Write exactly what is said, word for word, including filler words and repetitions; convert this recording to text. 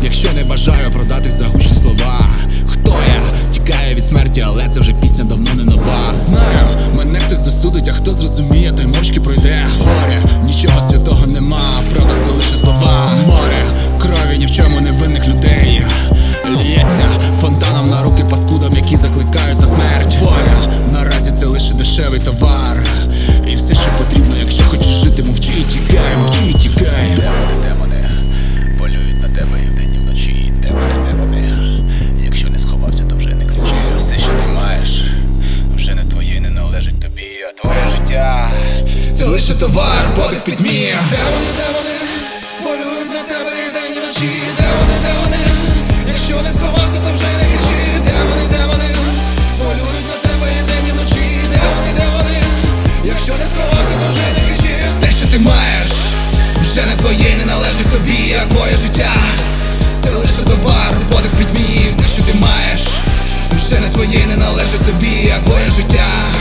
якщо не бажаю продатись за гучні слова. Хто я? Тікає від смерті, але це вже пісня давно не нова. Знаю, мене хтось засудить, а хто зрозуміє, той мовчки пройде горе. Нічого святого нема, правда це лише слова. Море крові ні в чому невинних людей лється фонтаном на руки паскудам, які закликають на смерть. Воля наразі це лише дешевий товар. І все, що потрібно, якщо хочеш жити, мовчи і тікай, мовчи і тікай. Демони, демони, полюють на тебе і вдень, і вночі. Демони, демони, якщо не сховався, то вже не кричи. Все, що ти маєш, вже не твоє, не належить тобі, а твоє життя це лише товар, подих в пітьмі. Демони, демони, полюють на тебе і вдень, і вночі. Демони, демони, якщо не сховався, то вже не кричи. Демони, демони, полюють на тебе і вдень, і вночі. Демони, демони, якщо не сховався, то вже не кричи. Все, що ти маєш, вже не твоє, не належить тобі, а твоє життя це лише товар, подих в пітьмі. Все, що ти маєш, вже не твоє, не належить тобі, а твоє життя